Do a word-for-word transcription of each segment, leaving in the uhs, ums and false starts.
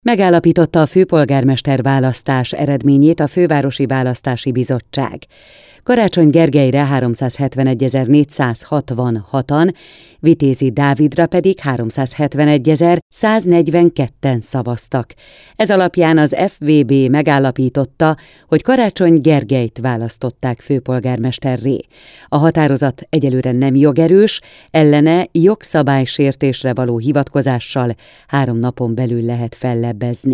Megállapította a főpolgármester választás eredményét a Fővárosi Választási Bizottság. Karácsony Gergelyre háromszázhetvenegyezer-négyszázhatvanhatan, Vitézi Dávidra pedig háromszázhetvenegyezer-száznegyvenketten szavaztak. Ez alapján az ef vé bé megállapította, hogy Karácsony Gergelyt választották főpolgármesterré. A határozat egyelőre nem jogerős, ellene jogszabálysértésre való hivatkozással három napon belül lehet fellebbezni.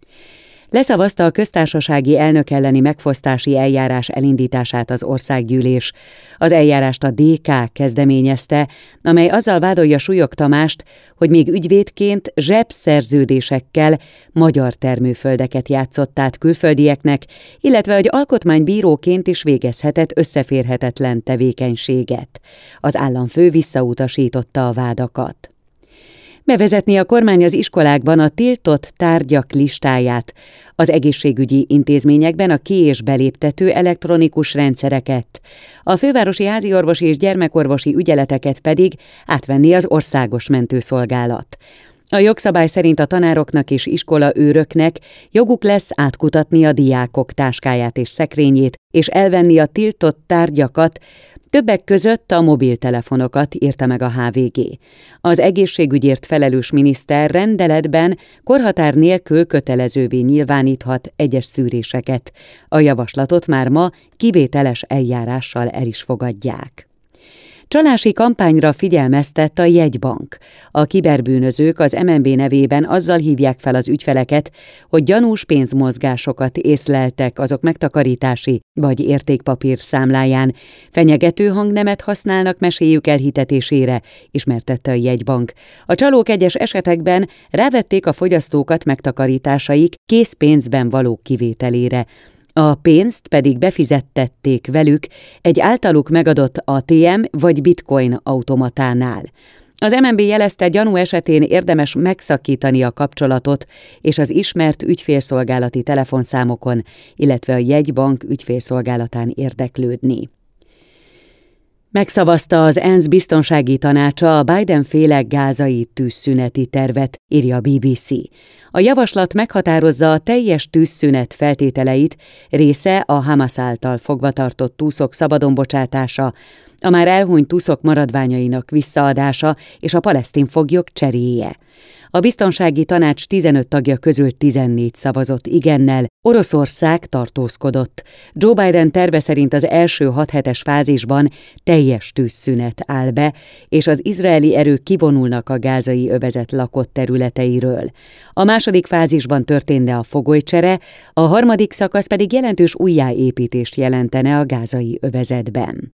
Leszavazta a köztársasági elnök elleni megfosztási eljárás elindítását az országgyűlés. Az eljárást a dé ká kezdeményezte, amely azzal vádolja Súlyog Tamást, hogy még ügyvédként zsebszerződésekkel magyar termőföldeket játszott át külföldieknek, illetve hogy alkotmánybíróként is végezhetett összeférhetetlen tevékenységet. Az államfő visszautasította a vádakat. Bevezetni a kormány az iskolákban a tiltott tárgyak listáját, az egészségügyi intézményekben a ki- és beléptető elektronikus rendszereket, a fővárosi háziorvosi és gyermekorvosi ügyeleteket pedig átvenni az Országos Mentőszolgálat. A jogszabály szerint a tanároknak és iskolaőröknek joguk lesz átkutatni a diákok táskáját és szekrényét, és elvenni a tiltott tárgyakat, többek között a mobiltelefonokat, írta meg a há vé gé. Az egészségügyért felelős miniszter rendeletben korhatár nélkül kötelezővé nyilváníthat egyes szűréseket. A javaslatot már ma kivételes eljárással el is fogadják. Csalási kampányra figyelmeztett a jegybank. A kiberbűnözők az em en bé nevében azzal hívják fel az ügyfeleket, hogy gyanús pénzmozgásokat észleltek azok megtakarítási vagy értékpapír számláján. Fenyegető hangnemet használnak meséjük elhitetésére, ismertette a jegybank. A csalók egyes esetekben rávették a fogyasztókat megtakarításaik készpénzben való kivételére. A pénzt pedig befizettették velük egy általuk megadott á té em vagy bitcoin automatánál. Az em en bé jelezte, gyanú esetén érdemes megszakítani a kapcsolatot és az ismert ügyfélszolgálati telefonszámokon, illetve a jegybank ügyfélszolgálatán érdeklődni. Megszavazta az ENSZ biztonsági tanácsa a Biden-féle gázai tűzszüneti tervet, írja a bé bé cé. A javaslat meghatározza a teljes tűzszünet feltételeit, része a Hamas által fogvatartott túszok szabadon bocsátása, a már elhunyt túszok maradványainak visszaadása és a palesztin foglyok cseréje. A biztonsági tanács tizenöt tagja közül tizennégy szavazott igennel, Oroszország tartózkodott. Joe Biden terve szerint az első hat hetes fázisban teljes tűzszünet áll be, és az izraeli erők kivonulnak a gázai övezet lakott területeiről. A második fázisban történne a fogolycsere, a harmadik szakasz pedig jelentős újjáépítést jelentene a gázai övezetben.